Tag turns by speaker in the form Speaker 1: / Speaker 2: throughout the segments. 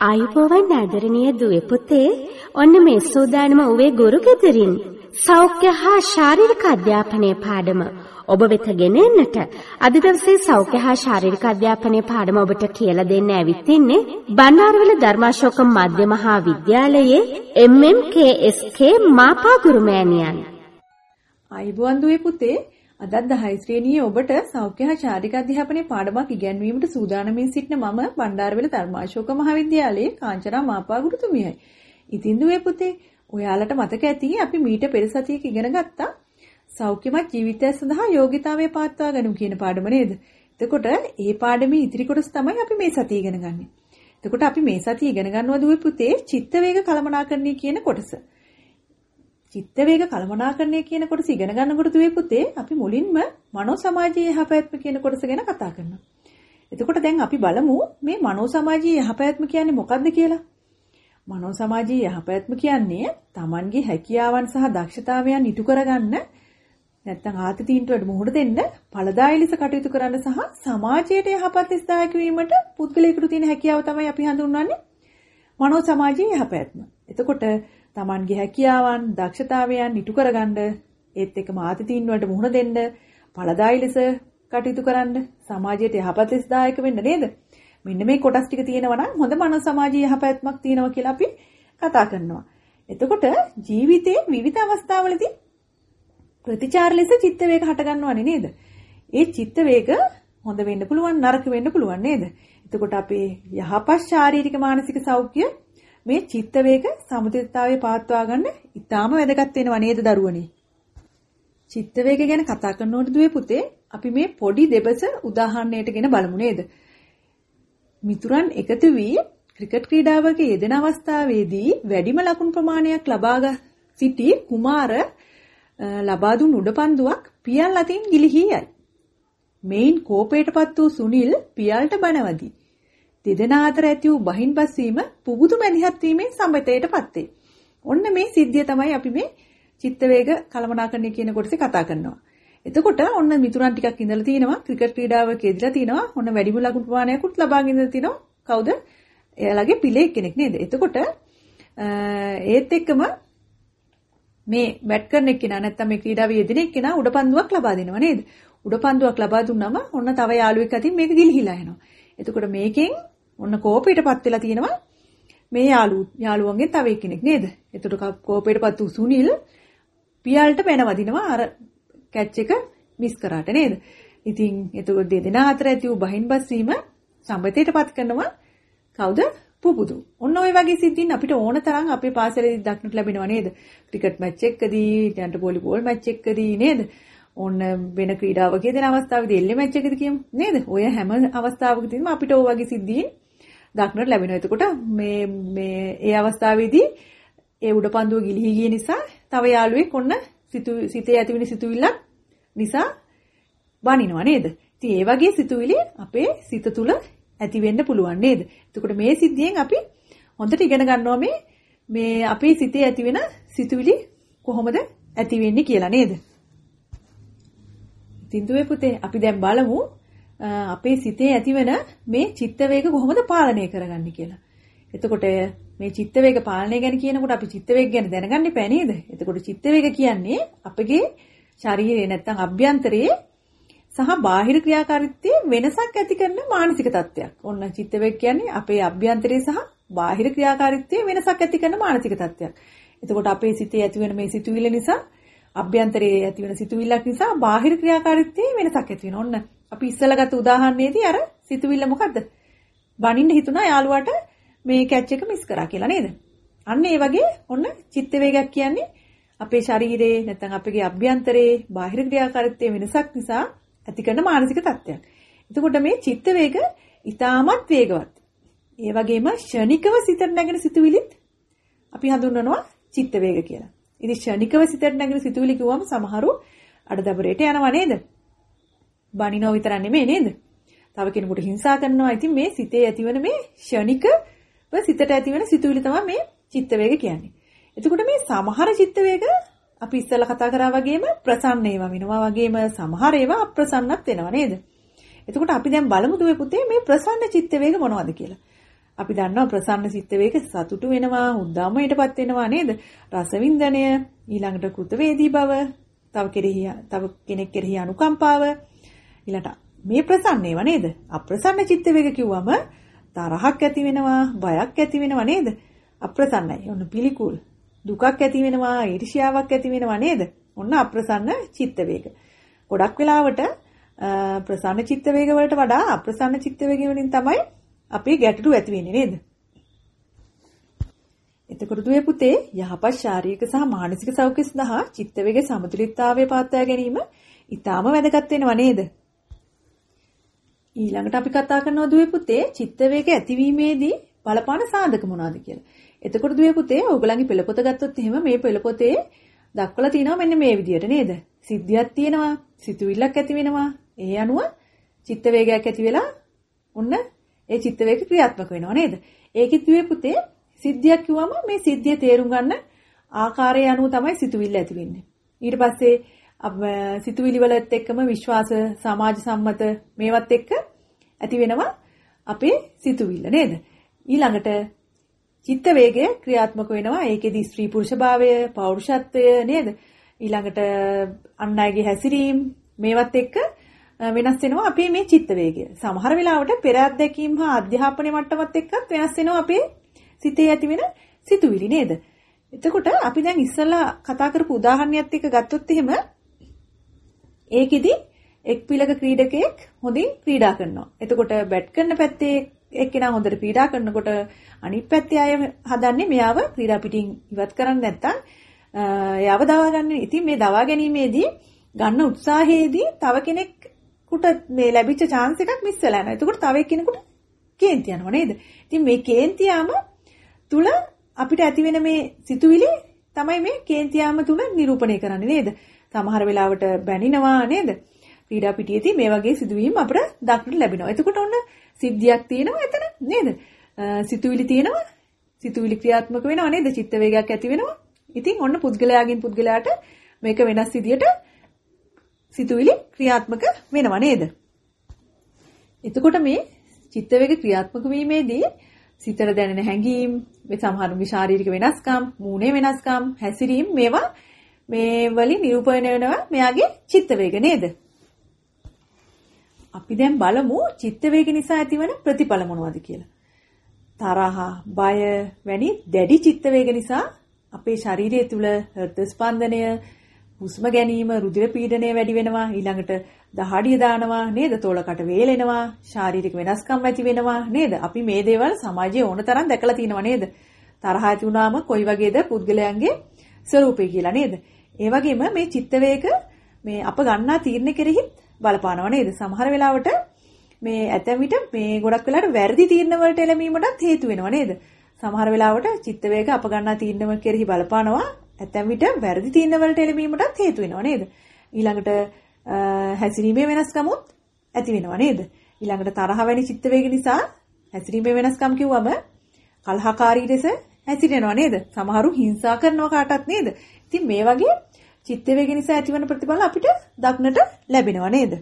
Speaker 1: ආයුබෝවන් ආදරණීය දුවේ පුතේ, ඔන්න මේ සූදානම උවේ ගුරු ගෙදරින් සෞඛ්‍ය හා ශාරීරික අධ්‍යාපනයේ පාඩම ඔබ වෙත ගෙන එන්නට. අද දවසේ සෞඛ්‍ය හා ශාරීරික අධ්‍යාපනයේ පාඩම ඔබට කියලා දෙන්න ඇවිත් ඉන්නේ බණ්ඩාරවල ධර්මාශෝක මධ්‍ය මහා විද්‍යාලයේ MMKSK මාපා ගුරුමෑණියන්.
Speaker 2: ආයුබෝවන් දුවේ පුතේ, අදත් 10 ශ්‍රේණියේ ඔබට සෞඛ්‍ය හා ශාරීරික අධ්‍යාපනයේ පාඩමක් ඉගැන්වීමට සූදානම්ින් සිටින මම බණ්ඩාරවල ධර්මාශෝක මහාවිද්‍යාලයේ කාංචනා මාපා ගුරුතුමියයි. ඉතින් දුවේ පුතේ, ඔයාලට මතක ඇති අපි මීට පෙර සතියක ඉගෙන ගත්තා සෞඛ්‍යමත් ජීවිතය සඳහා යෝග්‍යතාවය පවත්වා ගනිමු කියන පාඩම නේද? එතකොට මේ පාඩමේ ඉතිරි කොටස තමයි අපි මේ සතිය ඉගෙන ගන්නේ. එතකොට අපි මේ සතිය ඉගෙන ගන්නවා දුවේ පුතේ චිත්ත වේග කළමනාකරණය කියන කොටස. චිත්ත වේග කළමනාකරණය කියන කොටස ඉගෙන ගන්නකොට දුවේ පුතේ අපි මුලින්ම මනෝ සමාජීය යහපැවැත්ම කියන කොටස ගැන කතා කරනවා. එතකොට දැන් අපි බලමු මේ මනෝ සමාජීය යහපැවැත්ම කියන්නේ මොකක්ද කියලා. මනෝ සමාජීය යහපැවැත්ම කියන්නේ Tamanගේ හැකියාවන් සහ දක්ෂතාවයන් ඉටු කරගන්න නැත්නම් ආතතියින්ට මුහුණ දෙන්න ඵලදායී ලෙස කටයුතු කරන්න සහ සමාජයට යහපත් ස්ථායක වීමට පුද්ගලයෙකුට තියෙන හැකියාව තමයි අපි හඳුන්වන්නේ මනෝ සමාජීය යහපැවැත්ම. එතකොට Tamanගේ හැකියාවන් දක්ෂතාවයන් ඉටු කරගන්න ඒත් එක්කම ආතතියින් වලට මුහුණ දෙන්න ඵලදායී ලෙස කටයුතු කරන්න සමාජයට යහපත් ලෙස දායක වෙන්න නේද? මෙන්න මේ කොටස් ටික තියෙනවා නම් හොඳ මනෝ සමාජීය යහපැවැත්මක් තියෙනවා කියලා අපි කතා කරනවා. එතකොට ජීවිතයේ විවිධ අවස්ථාවලදී ප්‍රතිචාර ලෙස චිත්ත වේග හට ගන්නවනේ නේද? ඒ චිත්ත වේග හොඳ වෙන්න පුළුවන් නරක වෙන්න පුළුවන් නේද? එතකොට අපේ යහපත් ශාරීරික මානසික සෞඛ්‍ය මේ චිත්ත වේග සමතුලිතතාවයේ පවත්වා ගන්න ඉතාම වැදගත් වෙනවා නේද දරුවනේ? චිත්ත වේග ගැන කතා කරනකොට දුවේ පුතේ අපි මේ පොඩි දෙබස උදාහරණයකටගෙන බලමු නේද? මිතුරන් එකතු වී ක්‍රිකට් ක්‍රීඩාවක යෙදෙන අවස්ථාවේදී වැඩිම ලකුණු ප්‍රමාණයක් ලබා සිටි කුමාර ලබා දුන් උඩපන්දුවක් පියල් අතින් ගිලිහී යයි. මේන් කෝපයටපත් වූ සුනිල් පියල්ට බනවදී. දෙදෙනා අතර ඇති වූ බහින්පස් වීම පුබුදු මැදිහත් වීමෙන් සම්මතයටපත් වේ. ඔන්න මේ සිද්ධිය තමයි අපි මේ චිත්ත වේග කළමනාකරණය කියන කොටසේ කතා කරනවා. එතකොට ඔන්න මිතුරන් ටිකක් ඉඳලා තිනවා ක්‍රිකට් ක්‍රීඩාවක යෙදලා තිනවා. ඔන්න වැඩිම ලකුණු ප්‍රමාණයක්ත් ලබාගෙන ඉඳලා තිනවා. කවුද? එයාලගේ පිළේ කෙනෙක් නේද? එතකොට ඒත් එක්කම මේ බැට් කරන එක්කෙනා නැත්තම් මේ ක්‍රීඩාවේ යෙදෙන එක්කෙනා උඩපන්දුවක් ලබා දෙනවා නේද? උඩපන්දුවක් ලබා දුන්නාම ඔන්න තව යාළුවෙක් අතින් මේක ගිලිහිලා යනවා. එතකොට මේකෙන් ඔන්න කෝපයටපත් වෙලා තියෙනවා මේ යාළුවන්ගෙන් තව එක්කෙනෙක් නේද? එතකොට කෝපයටපත් වූ සුනිල් පියල්ට පැනවදිනවා අර කැච් එක මිස් කරාට නේද? ඉතින් එතකොට දෙදෙනා අතර ඇති වූ බහින්බස් වීම සම්බතයටපත් කරනවා කවුද? පුබුදු. ඔන්න ඔය වගේ සිද්ධීන් අපිට ඕන තරම් අපේ පාසලේදී දක්නට ලැබෙනවා නේද? ක්‍රිකට් මැච් එකකදී, ඊට වොලිබෝල් මැච් එකකදී නේද? ඔන්න වෙන ක්‍රීඩාවක යෙදෙන අවස්ථාවේදී එල්ලේ මැච් එකකදී කියමු නේද? ඔය හැම අවස්ථාවකදීම අපිට ඔය වගේ සිද්ධීන් දක්නට ලැබෙනවා. එතකොට මේ ඒ අවස්ථාවේදී ඒ උඩපන්දුව ගිලිහි ගිය නිසා තව යාළුවෙක් ඔන්න සිතේ ඇතිවෙන සිතුවිල්ලක් නිසා බනිනවා නේද? ඉතින් ඒ වගේ සිතුවිලි අපේ සිත තුළ ඇති වෙන්න පුළුවන් නේද? එතකොට මේ සිද්ධියෙන් අපි හොඳට ඉගෙන ගන්නවා මේ අපේ සිතේ ඇති වෙන සිතුවිලි කොහොමද ඇති වෙන්නේ කියලා නේද? ඉතින් දුවේ පුතේ අපි දැන් බලමු අපේ සිතේ ඇතිවෙන මේ චිත්ත වේග කොහොමද පාලනය කරගන්නේ කියලා. එතකොට මේ චිත්ත වේග පාලනය ගැන කියනකොට අපි චිත්ත වේග ගැන දැනගන්න එපා නේද? එතකොට චිත්ත වේග කියන්නේ අපගේ ශරීරයේ නැත්තම් අභ්‍යන්තරයේ සහ බාහිර ක්‍රියාකාරීත්වයේ වෙනසක් ඇති කරන මානසික තත්ත්වයක්. ඔන්න චිත්ත වේග කියන්නේ අපේ අභ්‍යන්තරයේ සහ බාහිර ක්‍රියාකාරීත්වයේ වෙනසක් ඇති කරන මානසික තත්ත්වයක්. එතකොට අපේ සිතේ ඇතිවෙන මේ සිතුවිල්ල නිසා අභ්‍යන්තරයේ ඇතිවෙන සිතුවිල්ලක් නිසා බාහිර ක්‍රියාකාරීත්වයේ වෙනසක් ඇති වෙනවා. ඔන්න අපි ඉස්සෙල්ලා ගත්ත උදාහරණයේදී අර සිතුවිල්ල මොකද්ද? බනින්න හිතුණා යාළුවාට මේ කැච් එක මිස් කරා කියලා නේද? අන්න ඒ වගේ ඔන්න චිත්ත වේගයක් කියන්නේ අපේ ශරීරයේ නැත්නම් අපේ අභ්‍යන්තරයේ බාහිර ක්‍රියාකාරීත්වයේ වෙනසක් නිසා ඇති කරන මානසික තත්ත්වයක්. එතකොට මේ චිත්ත වේග ඉතාමත් වේගවත්. ඒ වගේම ෂණිකව සිතට නැගෙන සිතුවිලිත් අපි හඳුන්වනවා චිත්ත වේග කියලා. ඉතින් ෂණිකව සිතට නැගෙන සිතුවිලි කිව්වම සමහරු අඩදබරේට යනවා නේද? බනිනව විතර නෙමෙයි නේද? තව කෙනෙකුට හිංසා කරනවා. ඉතින් මේ සිතේ ඇතිවන මේ ෂණිකව සිතට ඇතිවන සිතුවිලි තමයි මේ චිත්ත වේග කියන්නේ. එතකොට මේ සමහර චිත්ත වේග අපි ඉස්සෙල්ලා කතා කරා වගේම ප්‍රසන්න ඒවා වෙනවා වගේම සමහර ඒවා අප්‍රසන්නත් වෙනවා නේද? එතකොට අපි දැන් බලමු දුවේ පුතේ මේ ප්‍රසන්න චිත්ත වේග මොනවද කියලා. අපි දන්නවා ප්‍රසන්න චිත්ත වේග සතුටු වෙනවා, උද්දාමයටපත් වෙනවා නේද? රසවින්දනය, ඊළඟට කෘතවේදී බව, තව කෙනෙක් කෙරෙහි අනුකම්පාව, ඊළඟට මේ ප්‍රසන්න ඒවා නේද? අප්‍රසන්න චිත්ත වේග කිව්වම තරහක් ඇති වෙනවා, බයක් ඇති වෙනවා නේද? අප්‍රසන්නයි. ඔන්න පිළිකුල්. දුකක් ඇති වෙනවා, ඊර්ෂ්‍යාවක් ඇති වෙනවා නේද? ඔන්න අප්‍රසන්න චිත්ත වේග. ගොඩක් වෙලාවට ප්‍රසන්න චිත්ත වේග වලට වඩා අප්‍රසන්න චිත්ත වේග වලින් තමයි අපේ ගැටලු ඇති වෙන්නේ නේද? එතකොට දුවේ පුතේ යහපත් ශාරීරික සහ මානසික සෞඛ්‍ය සඳහා චිත්ත වේග සමතුලිතතාවය පවත්වා ගැනීම ඉතාම වැදගත් වෙනවා නේද? ඊළඟට අපි කතා කරනවා දුවේ පුතේ චිත්ත වේග ඇතිවීමේදී බලපාන සාධක මොනවාද කියලා. එතකොට දුවේ පුතේ ඔයගලන්ගේ පෙළපොත ගත්තොත් එහෙම මේ පෙළපොතේ දක්වලා තියෙනවා මෙන්න මේ විදියට නේද? සිද්ධියක් තියෙනවා, සිතුවිල්ලක් ඇති වෙනවා. ඒ අනුව චිත්ත වේගයක් ඇති වෙලා ඔන්න ඒ චිත්ත වේග ක්‍රියාත්මක වෙනවා නේද? ඒකෙත් දුවේ පුතේ සිද්ධියක් කිව්වම මේ සිද්ධිය තේරුම් ගන්න ආකාරය අනුව තමයි සිතුවිල්ල ඇති වෙන්නේ. ඊට පස්සේ සිතුවිලි වලත් එක්කම විශ්වාස, සමාජ සම්මත මේවත් එක්ක ඇති වෙනවා අපේ සිතුවිල්ල නේද? ඊළඟට චිත්ත වේගය ක්‍රියාත්මක වෙනවා. ඒකෙදි ස්ත්‍රී පුරුෂ භාවය, පෞරුෂත්වය නේද? ඊළඟට අන් අයගේ හැසිරීම මේවත් එක්ක වෙනස් වෙනවා අපේ මේ චිත්ත වේගය. සමහර වෙලාවට පෙර අත්දැකීම් හා අධ්‍යාපනයේ මට්ටමත් එක්කත් වෙනස් වෙනවා අපේ සිතේ ඇති වෙන සිතුවිලි නේද? එතකොට අපි දැන් ඉස්සලා කතා කරපු උදාහරණයක් එක්ක ගත්තොත් එහෙම ඒකෙදි එක් පිළක ක්‍රීඩකයෙක් හොඳින් ක්‍රීඩා කරනවා. එතකොට බැට් කරන පැත්තේ එක්කෙනා හොඳට ක්‍රීඩා කරනකොට අනිත් පැත්තේ අය හදන්නේ මෙයාව ක්‍රීඩා පිටින් ඉවත් කරන්න නැත්තම් එයාව දවා ගන්න. ඉතින් මේ දවා ගැනීමේදී ගන්න උත්සාහයේදී තව කෙනෙකුට මේ ලැබිච්ච chance එකක් මිස් වෙලා යනවා. එතකොට තව එක්කෙනෙකුට කේන්ති යනවා නේද? ඉතින් මේ කේන්තියාම තුල අපිට ඇති වෙන මේ සිතුවිලි තමයි මේ කේන්තියාම තුල නිරූපණය කරන්නේ නේද? සමහර වෙලාවට බැනිනවා නේද? ක්‍රීඩා පිටියේදී මේ වගේ සිදුවීම් අපිට දක්නට ලැබෙනවා. එතකොට ඔන්න සිද්ධියක් තියෙනවා එතන නේද? සිතුවිලි තියෙනවා. සිතුවිලි ක්‍රියාත්මක වෙනවා නේද? චිත්ත වේගයක් ඇති වෙනවා. ඉතින් ඔන්න පුද්ගලයාගෙන් පුද්ගලයාට මේක වෙනස් විදියට සිතුවිලි ක්‍රියාත්මක වෙනවා නේද? එතකොට මේ චිත්ත වේග ක්‍රියාත්මක වීමේදී සිතට දැනෙන හැඟීම්, මේ සමහර ශාරීරික වෙනස්කම්, මූණේ වෙනස්කම්, හැසිරීම මේවා මේ වලින් නිරූපණය වෙනවා මෙයාගේ චිත්ත වේග නේද? අපි දැන් බලමු චිත්ත වේග නිසා ඇතිවන ප්‍රතිඵල මොනවද කියලා. තරහ, බය වැනි දැඩි චිත්ත වේග නිසා අපේ ශරීරය තුල හෘද ස්පන්දනය, හුස්ම ගැනීම, රුධිර පීඩනය වැඩි වෙනවා. ඊළඟට දහඩිය දානවා නේද? තොලකට වේලෙනවා, ශාරීරික වෙනස්කම් ඇති වෙනවා නේද? අපි මේ දේවල් සමාජයේ ඕන තරම් දැකලා තියෙනවා නේද? තරහ ඇති වුණාම කොයි වගේද පුද්ගලයන්ගේ ස්වરૂපය කියලා නේද? ඒ වගේම මේ චිත්ත වේග මේ අප ගන්නා තීරණ කෙරෙහි බලපානවා නේද? සමහර වෙලාවට මේ ඇතැම් විට මේ ගොඩක් වෙලාවට වැරදි තීරණ වලට එළඹීමටත් හේතු වෙනවා නේද? සමහර වෙලාවට චිත්ත වේග අප ගන්නා තීරණ කෙරෙහි බලපානවා. ඇතැම් විට වැරදි තීරණ වලට එළඹීමටත් හේතු වෙනවා නේද? ඊළඟට හැසිරීමේ වෙනස්කමුත් ඇති වෙනවා නේද? ඊළඟට තරහ වැනි චිත්ත වේග නිසා හැසිරීමේ වෙනස්කම් කිව්වම කලහකාරී ලෙස හැසිරෙනවා නේද? සමහරු හිංසා කරනවා කාටත් නේද? ඉතින් මේ වගේ චිත්ත වේග නිසා ඇතිවන ප්‍රතිඵල අපිට දක්නට ලැබෙනවා නේද?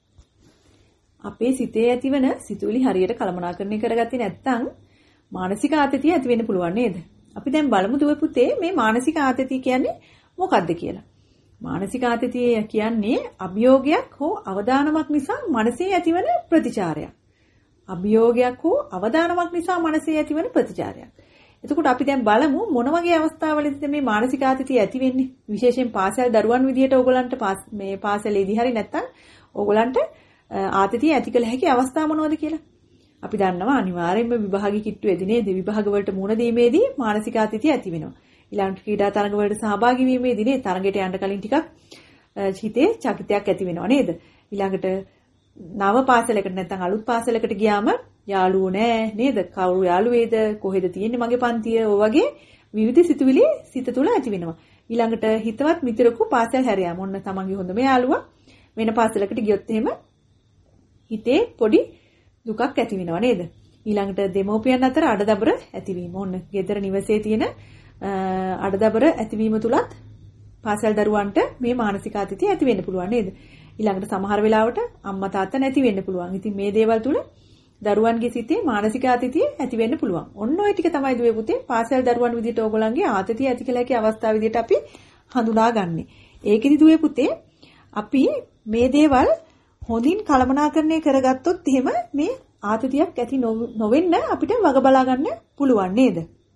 Speaker 2: අපේ සිතේ ඇතිවන සිතුවිලි හරියට කළමනාකරණය කරගත්තේ නැත්නම් මානසික ආතතිය ඇති වෙන්න පුළුවන් නේද? අපි දැන් බලමු දුව පුතේ මේ මානසික ආතතිය කියන්නේ මොකක්ද කියලා. මානසික ආතතිය කියන්නේ අභියෝගයක් හෝ අවදානමක් නිසා මනසේ ඇතිවන ප්‍රතිචාරයක්. අභියෝගයක් හෝ අවදානමක් නිසා මනසේ ඇතිවන ප්‍රතිචාරයක්. එතකොට අපි දැන් බලමු මොන වගේ අවස්ථාවලදීද මේ මානසික ආතතිය ඇති වෙන්නේ? විශේෂයෙන් පාසල් දරුවන් විදියට ඕගලන්ට මේ පාසලේදී හරි නැත්තම් ඕගලන්ට ආතතිය ඇති කළ හැකි අවස්ථා මොනවද කියලා? අපි දන්නවා අනිවාර්යයෙන්ම විභාගී කිට්ටුවේදී නේද? විභාග වලට මුහුණ දීමේදී මානසික ආතතිය ඇති වෙනවා. ඊළඟට ක්‍රීඩා තරඟ වලට සහභාගී වීමේදී නේ තරඟයට යන්න කලින් ටිකක් හිතේ චකිතයක් ඇති වෙනවා නේද? ඊළඟට නව පාසලයකට නැත්නම් අලුත් පාසලකට ගියාම යාළුවෝ නැහැ නේද? කවුරු යාළුවේද? කොහෙද තියෙන්නේ මගේ පන්තිය? ඔය වගේ විවිධ සිතුවිලි සිත තුළ ඇති වෙනවා. ඊළඟට හිතවත් මිතුරෙකු පාසල් හැරයාම ඔන්න තමන්ගේ හොඳම යාළුවා වෙන පාසලකට ගියොත් එහෙම හිතේ පොඩි දුකක් ඇති වෙනවා නේද? ඊළඟට දෙමෝපියන් අතර අඩදබර ඇතිවීම. ඔන්න ගෙදර නිවසේ තියෙන අඩදබර ඇතිවීම තුලත් පාසල් දරුවන්ට මේ මානසික ආතතිය ඇති වෙන්න පුළුවන් නේද? ඊළඟට සමහර වෙලාවට අම්මා තාත්තා නැති වෙන්න පුළුවන්. ඉතින් මේ දේවල් තුල දරුවන්ගේ සිතේ මානසික ආතතිය ඇති වෙන්න පුළුවන්. ඔන්න ඔය ටික තමයි දුවේ පුතේ පාසල් දරුවන් විදිහට ඕගොල්ලන්ගේ ආතතිය ඇති කියලා කිය අවස්ථාව විදිහට අපි හඳුනාගන්නේ. ඒකෙදි දුවේ පුතේ අපි මේ දේවල් හොඳින් කළමනාකරණය කරගත්තොත් එහෙම මේ ආතතියක් ඇති නොවෙන්න අපිට වග බලා ගන්න පුළුවන් නේද?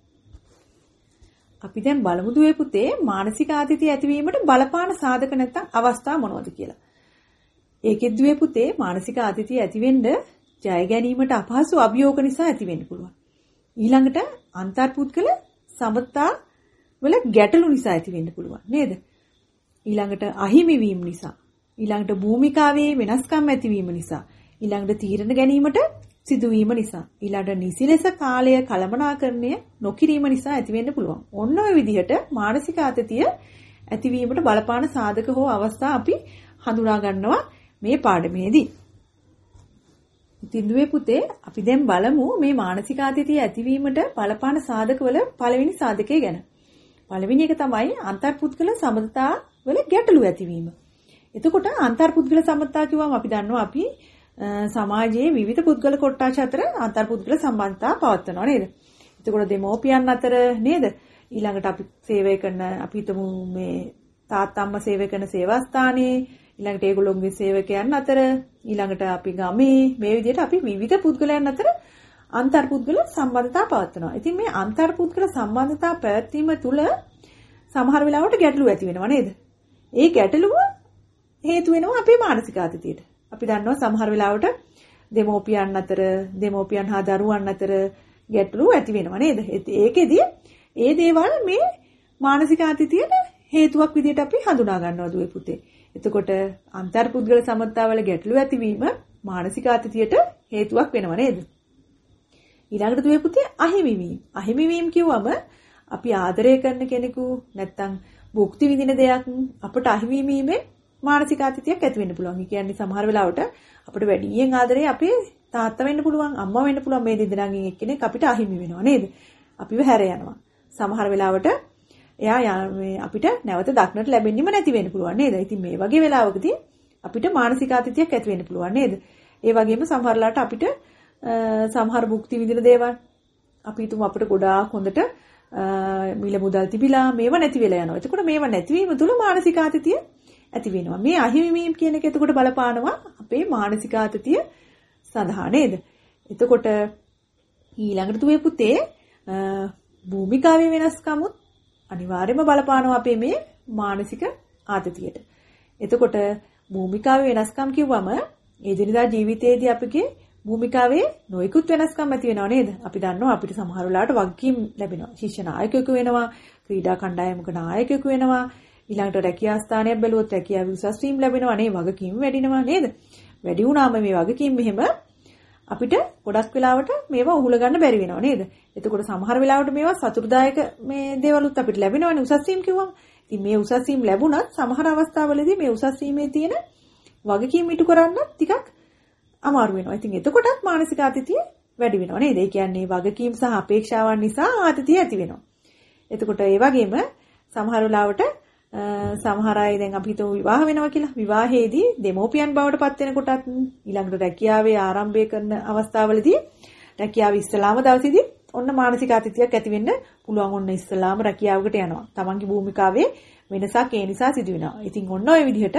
Speaker 2: අපි දැන් බලමු දුවේ පුතේ මානසික ආතතිය ඇතිවීමට බලපාන සාධක නැත්නම් අවස්ථා මොනවද කියලා. ඒකෙත් දුවේ පුතේ මානසික ආතතිය ඇතිවෙන්න ජය ගැනීමට අපහසු අභියෝග නිසා ඇති වෙන්න පුළුවන්. ඊළඟට අන්තර්පුද්ගල සමතා වල ගැටලු නිසා ඇති වෙන්න පුළුවන් නේද? ඊළඟට අහිමි වීම නිසා, ඊළඟට භූමිකාවේ වෙනස්කම් ඇතිවීම නිසා, ඊළඟට තීරණ ගැනීමට සිදුවීම නිසා, ඊළඟට නිසිලෙස කාලය කළමනාකරණය නොකිරීම නිසා ඇති වෙන්න පුළුවන්. ඔන්න ඔය විදිහට මානසික ආතතිය ඇතිවීමට බලපාන සාධක හෝ අවස්ථා අපි හඳුනා ගන්නවා මේ පාඩමේදී. ඉතින් දුවේ පුතේ අපි දැන් බලමු මේ මානසික ආතතිය ඇතිවීමට බලපාන සාධකවල පළවෙනි සාධකය ගැන. පළවෙනි එක තමයි අන්තර්පුද්ගල සමතා වල ගැටලු ඇතිවීම. එතකොට අන්තර්පුද්ගල සමතා කිව්වම අපි දන්නවා අපි සමාජයේ විවිධ පුද්ගල කොටස් අතර අන්තර්පුද්ගල සම්බන්ධතා පවත්වනවා නේද? එතකොට දෙමෝපියන් අතර නේද? ඊළඟට අපි සේවය කරන අපි හිතමු මේ තාත්තම්ම සේවය කරන සේවාස්ථානයේ ඊළඟට ඒගොල්ලෝගේ සේවකයන් අතර ඊළඟට අපි ගමේ මේ විදිහට අපි විවිධ පුද්ගලයන් අතර අන්තර්පුද්ගල සම්බන්ධතා පවත්වනවා. ඉතින් මේ අන්තර්පුද්ගල සම්බන්ධතා පැවැත්වීම තුළ සමහර වෙලාවට ගැටලු ඇති වෙනවා නේද? ඒ ගැටලුව හේතු වෙනවා අපේ මානසික ආතතියට. අපි දන්නවා සමහර වෙලාවට දෙමෝපියන් අතර දෙමෝපියන් හා දරුවන් අතර ගැටලු ඇති වෙනවා නේද? ඒකෙදි ඒ දේවල් මේ මානසික ආතතියට හේතුවක් විදිහට අපි හඳුනා ගන්නවා දුවේ පුතේ. එතකොට අන්තර්පුද්ගල සමතාවල ගැටලු ඇතිවීම මානසික ආතතියට හේතුවක් වෙනවා නේද? ඊළඟට දුවේ පුතේ අහිමි වීම. අහිමි වීම කිව්වම අපි ආදරය කරන කෙනෙකු නැත්තම් භුක්ති විඳින දෙයක් අපට අහිමි වීමෙන් මානසික ආතතියක් ඇති වෙන්න පුළුවන්. ඒ කියන්නේ සමහර වෙලාවට අපිට වැඩියෙන් ආදරේ අපේ තාත්තා වෙන්න පුළුවන්, අම්මා වෙන්න පුළුවන් මේ දෙදෙනාගෙන් එක්කෙනෙක් අපිට අහිමි වෙනවා නේද? අපිව හැර යනවා. සමහර වෙලාවට එයා අපිට නැවත දක්නට ලැබෙන්නෙම නැති වෙන්න පුළුවන් නේද? ඉතින් මේ වගේ වෙලාවකදී අපිට මානසික ආතතියක් ඇති වෙන්න පුළුවන් නේද? ඒ වගේම සමහරලාට අපිට සමහර භුක්ති විඳින දේවල් අපි හිතමු අපිට ගොඩාක් හොඳට මිල මුදල් තිබිලා මේව නැති වෙලා යනවා. එතකොට මේව නැතිවීම තුළ මානසික ආතතිය ඇති වෙනවා. මේ අහිමිවීම කියන එක එතකොට බලපානවා අපේ මානසික ආතතිය සඳහා නේද? එතකොට ඊළඟට තුවේ පුතේ භූමිකාවේ වෙනස්කමුත් අනිවාර්යයෙන්ම බලපානවා අපේ මේ මානසික ආතතියට. එතකොට භූමිකාවේ වෙනස්කම් කිව්වම එදිනදා ජීවිතයේදී අපගේ භූමිකාවේ නොයෙකුත් වෙනස්කම් ඇති වෙනවා නේද? අපි දන්නවා අපිට සමහර වෙලාවට වගකීම් ලැබෙනවා. ශිෂ්‍ය නායකයෙකු වෙනවා, ක්‍රීඩා කණ්ඩායමක නායකයෙකු වෙනවා. ඊළඟට රැකියා ස්ථානයක් බැලුවොත් රැකියා උසස් වීම ලැබෙනවා නේ, වගකීම් වැඩිනවා නේද? වැඩි වුණාම මේ වගකීම් මෙහෙම අපිට ගොඩක් වෙලාවට මේවා උහුල ගන්න බැරි වෙනවා නේද? එතකොට සමහර වෙලාවට මේවා සතුටුදායක මේ දේවලුත් අපිට ලැබෙනවනේ උසස් වීම කිව්වම. ඉතින් මේ උසස් වීම ලැබුණත් සමහර අවස්ථාවලදී මේ උසස් වීමේ තියෙන වගකීම් ඉටු කරන්න ටිකක් අමාරු වෙනවා. ඉතින් එතකොටත් මානසික ආතතිය වැඩි වෙනවා නේද? ඒ කියන්නේ වගකීම් සහ අපේක්ෂාවන් නිසා ආතතිය ඇති වෙනවා. එතකොට ඒ වගේම සමහර වෙලාවට සමහර අය දැන් අපි හිතමු විවාහ වෙනවා කියලා. විවාහයේදී දෙමෝපියන් බවට පත් වෙනකොටත් ඊළඟට රැකියාවේ ආරම්භය කරන අවස්ථාවලදී රැකියාව ඉස්සලාම දවසේදී ඔන්න මානසික ආතතියක් ඇති වෙන්න පුළුවන්. ඔන්න ඉස්සලාම රැකියාවකට යනවා. තමන්ගේ භූමිකාවේ වෙනසක් ඒ නිසා සිදු වෙනවා. ඉතින් ඔන්න ඔය විදිහට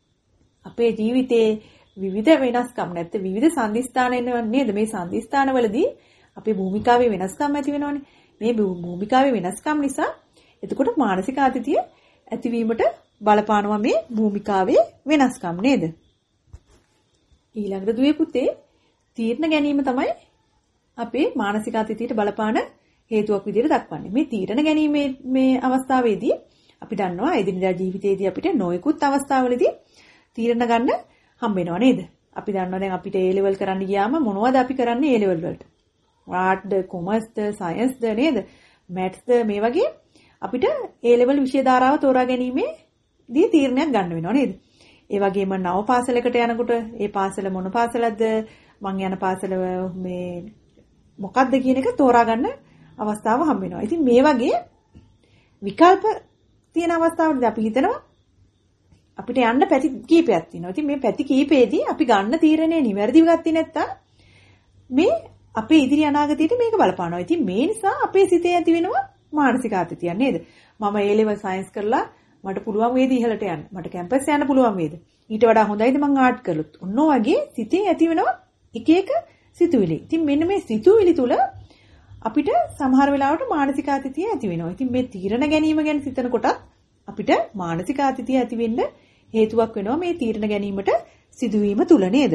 Speaker 2: අපේ ජීවිතයේ විවිධ වෙනස්කම් නැත්නම් විවිධ සංදිස්ථාන එනවා නේද? මේ සංදිස්ථානවලදී අපේ භූමිකාවේ වෙනස්කම් ඇති වෙනවනේ. මේ භූමිකාවේ වෙනස්කම් නිසා එතකොට මානසික ආතතිය ඇතිවීමට බලපානවා මේ භූමිකාවේ වෙනස්කම් නේද? ඊළඟට දුවේ පුතේ තීරණ ගැනීම තමයි අපේ මානසික ආතතියට බලපාන හේතුවක් විදිහට දක්වන්නේ. මේ තීරණ ගැනීමේ මේ අවස්ථාවේදී අපි දන්නවා එදිනෙදා ජීවිතයේදී අපිට නොයෙකුත් අවස්ථාවලදී තීරණ ගන්න හම්බ වෙනවා නේද? අපි දන්නවා දැන් අපිට A level කරන්න ගියාම මොනවද අපි කරන්නේ A level වලට? ආර්ට්ද, කොමර්ස්ද, සයන්ස්ද නේද? මැත්ස්ද මේ වගේ අපිට A level විෂය ධාරාව තෝරා ගැනීමේදී තීරණයක් ගන්න වෙනවා නේද? ඒ වගේම නව පාසලකට යනකොට ඒ පාසල මොන පාසලක්ද? මං යන පාසල මේ මොකක්ද කියන එක තෝරා ගන්න අවස්ථාව හම්බ වෙනවා. ඉතින් මේ වගේ විකල්ප තියෙන අවස්ථාවලදී අපි හිතනවා අපිට යන්න පැති කීපයක් තියෙනවා. ඉතින් මේ පැති කීපෙදී අපි ගන්න තීරණය නිවැරදිව ගත්තේ නැත්නම් මේ අපේ ඉදිරි අනාගතයට මේක බලපානවා. ඉතින් මේ නිසා අපේ සිතේ ඇති වෙනවා මානසික ආතතියක් නේද? මම A level science කරලා මට පුළුවන් වේද ඉහළට යන්න. මට කැම්පස් යන්න පුළුවන් වේද? ඊට වඩා හොඳයිද මං ආර්ට් කරලොත්. ඔන්න ඔයගේ සිතේ ඇති වෙනවා එක එක සිතුවිලි. ඉතින් මෙන්න මේ සිතුවිලි තුල අපිට සමහර වෙලාවට මානසික ආතතිය ඇති වෙනවා. ඉතින් මේ තීරණ ගැනීම ගැන සිතනකොට අපිට මානසික ආතතිය ඇති වෙන්න හේතුවක් වෙනවා මේ තීරණ ගැනීමට සිදුවීම තුල නේද?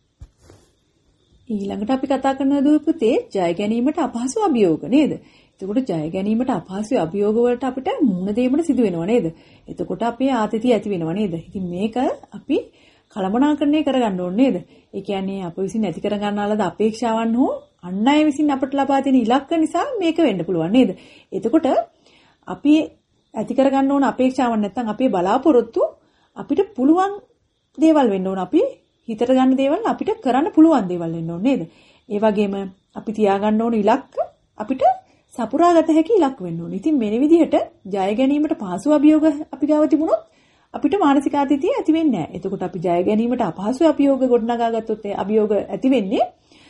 Speaker 2: ඊළඟට අපි කතා කරනවා දුව පුතේ ජය ගැනීමට අපහසු අභියෝග නේද? එතකොට ජය ගැනීමට අපහසු අභියෝග වලට අපිට මුහුණ දෙීමට සිදු වෙනවා නේද? එතකොට අපේ ආතතිය ඇති වෙනවා නේද? ඉතින් මේක අපි කළමනාකරණය කරගන්න ඕනේ නේද? ඒ කියන්නේ අප විසින් ඇති කරගන්නාලද අපේක්ෂාවන් හෝ අන් අය විසින් අපට ලබා දෙන ඉලක්ක නිසා මේක වෙන්න පුළුවන් නේද? එතකොට අපි ඇති කරගන්න ඕන අපේක්ෂාවන් නැත්නම් අපේ බලාපොරොත්තු අපිට පුළුවන් දේවල් වෙන්න ඕන. අපි හිතට ගන්න දේවල් අපිට කරන්න පුළුවන් දේවල් වෙන්න ඕන නේද? ඒ වගේම අපි තියාගන්න ඕන ඉලක්ක අපිට සපුරාගත හැකි ඉලක්ක වෙන්න ඕන. ඉතින් මේ විදිහට ජය ගැනීමට පහසු අභියෝග අපි ගාව තිබුණොත් අපිට මානසික ආතතිය ඇති වෙන්නේ නැහැ. එතකොට අපි ජය ගැනීමට අපහසු අභියෝග ගොඩනගා ගත්තොත් ඒ අභියෝග ඇති වෙන්නේ